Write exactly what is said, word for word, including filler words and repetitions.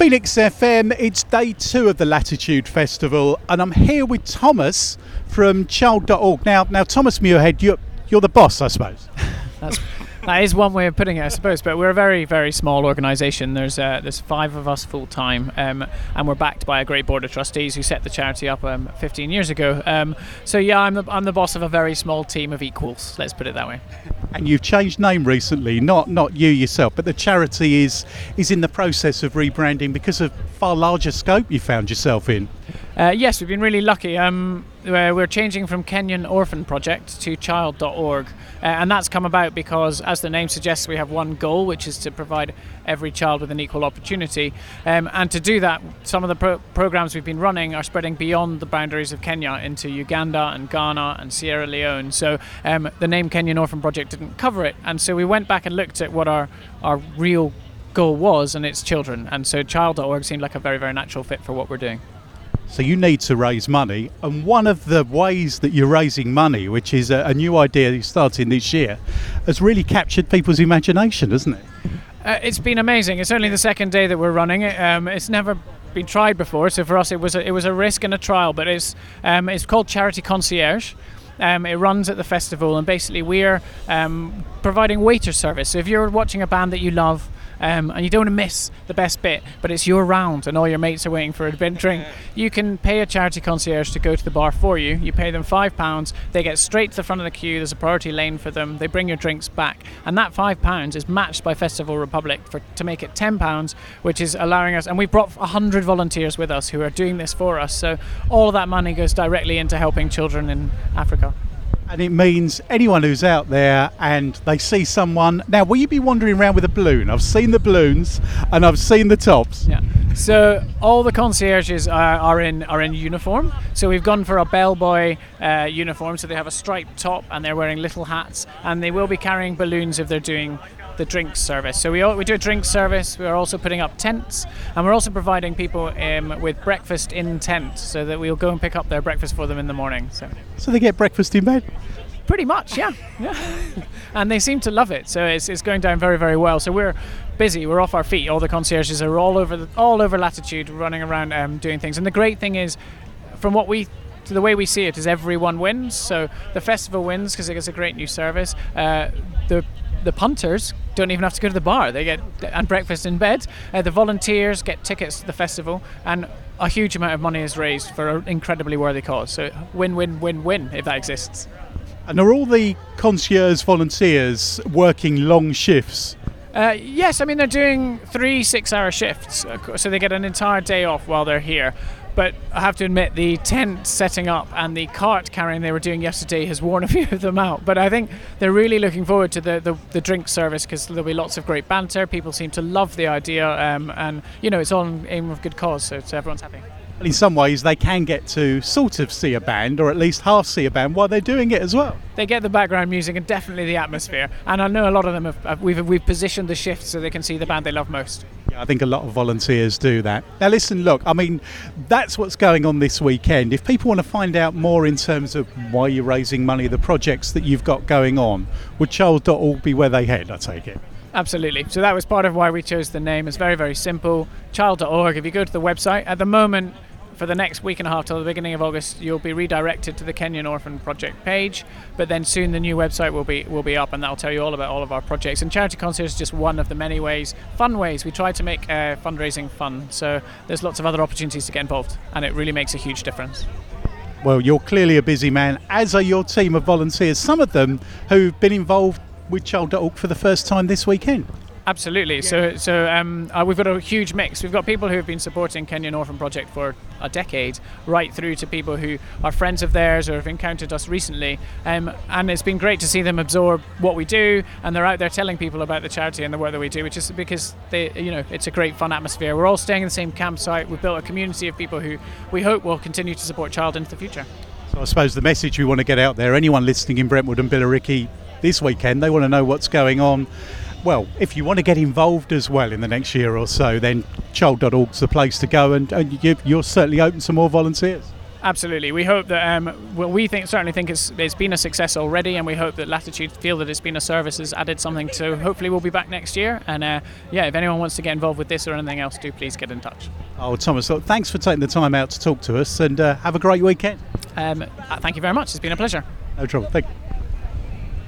Phoenix F M, it's day two of the Latitude Festival, and I'm here with Thomas from child dot org. Now, now Thomas Muirhead, you're, you're the boss, I suppose. That's, that is one way of putting it, I suppose, but we're a very, very small organisation. There's uh, there's five of us full-time, um, and we're backed by a great board of trustees who set the charity up um, fifteen years ago. Um, so yeah, I'm the, I'm the boss of a very small team of equals, let's put it that way. And you've changed name recently, not not you yourself, but the charity is is in the process of rebranding because of far larger scope you found yourself in. Uh, yes, we've been really lucky. Um, we're changing from Kenyan Orphan Project to child dot org, uh, and that's come about because, as the name suggests, we have one goal, which is to provide every child with an equal opportunity. Um, and to do that, some of the pro- programs we've been running are spreading beyond the boundaries of Kenya into Uganda and Ghana and Sierra Leone. So um, the name Kenyan Orphan Project didn't cover it, and so we went back and looked at what our, our real goal was, and it's children. And so child dot org seemed like a very, very natural fit for what we're doing. So you need to raise money, and one of the ways that you're raising money, which is a, a new idea you're starting this year, has really captured people's imagination, hasn't it? Uh, it's been amazing. It's only the second day that we're running it. Um, it's never been tried before, so for us it was a, it was a risk and a trial. But it's um, it's called Charity Concierge. Um, it runs at the festival, and basically we're um, providing waiter service. So if you're watching a band that you love, Um, and you don't want to miss the best bit, but it's your round and all your mates are waiting for a drink, you can pay a charity concierge to go to the bar for you. You pay them five pounds, they get straight to the front of the queue, there's a priority lane for them, they bring your drinks back, and that five pounds is matched by Festival Republic for to make it ten pounds, which is allowing us, and we've brought one hundred volunteers with us who are doing this for us, so all of that money goes directly into helping children in Africa. And it means anyone who's out there and they see someone... Now, will you be wandering around with a balloon? I've seen the balloons and I've seen the tops. Yeah. So all the concierges are, are in are in uniform. So we've gone for a bellboy uh, uniform. So they have a striped top and they're wearing little hats. And they will be carrying balloons if they're doing the drink service. So we all, we do a drink service. We're also putting up tents, and we're also providing people um, with breakfast in tent, so that we'll go and pick up their breakfast for them in the morning. So, so they get breakfast in bed? Pretty much, yeah, yeah. And they seem to love it. So it's it's going down very, very well. So we're busy. We're off our feet. All the concierges are all over the, all over Latitude, running around um, doing things. And the great thing is, from what we So the way we see it is everyone wins. So the festival wins because it gets a great new service. Uh, the the punters don't even have to go to the bar. They get and breakfast in bed. Uh, the volunteers get tickets to the festival, and a huge amount of money is raised for an incredibly worthy cause. So win, win, win, win, if that exists. And are all the concierge volunteers working long shifts? Uh, yes, I mean they're doing three six-hour shifts, so they get an entire day off while they're here. But I have to admit, the tent setting up and the cart carrying they were doing yesterday has worn a few of them out. But I think they're really looking forward to the, the, the drink service, because there'll be lots of great banter. People seem to love the idea, um, and you know it's all in aim of good cause, so, so everyone's happy. In some ways, they can get to sort of see a band, or at least half see a band, while they're doing it as well. They get the background music and definitely the atmosphere. And I know a lot of them have, have we've we've positioned the shift so they can see the band they love most. Yeah, I think a lot of volunteers do that. Now, listen, look, I mean, that's what's going on this weekend. If people want to find out more in terms of why you're raising money, the projects that you've got going on, would child dot org be where they head? I take it. Absolutely. So that was part of why we chose the name. It's very, very simple. child dot org. If you go to the website, at the moment, for the next week and a half till the beginning of August, you'll be redirected to the Kenyan Orphan Project page, but then soon the new website will be will be up, and that'll tell you all about all of our projects. And Charity Concierge is just one of the many ways, fun ways. We try to make uh, fundraising fun, so there's lots of other opportunities to get involved, and it really makes a huge difference. Well, you're clearly a busy man, as are your team of volunteers, some of them who've been involved with child dot org for the first time this weekend. Absolutely. Yeah. So, so um, uh, we've got a huge mix. We've got people who have been supporting Kenyan Orphan Project for a decade, right through to people who are friends of theirs or have encountered us recently. Um, and it's been great to see them absorb what we do, and they're out there telling people about the charity and the work that we do, which is because they, you know, it's a great fun atmosphere. We're all staying in the same campsite. We've built a community of people who we hope will continue to support child into the future. So I suppose the message we want to get out there, anyone listening in Brentwood and Billericay this weekend, they want to know what's going on. Well, if you want to get involved as well in the next year or so, then child dot org's the place to go, and, and you, you're certainly open to more volunteers. Absolutely. We hope that um, well, we think certainly think it's it's been a success already, and we hope that Latitude feel that it's been a service, has added something to. Hopefully, we'll be back next year. And uh, yeah, if anyone wants to get involved with this or anything else, do please get in touch. Oh, Thomas, look, thanks for taking the time out to talk to us, and uh, have a great weekend. Um, uh, thank you very much. It's been a pleasure. No trouble. Thank you.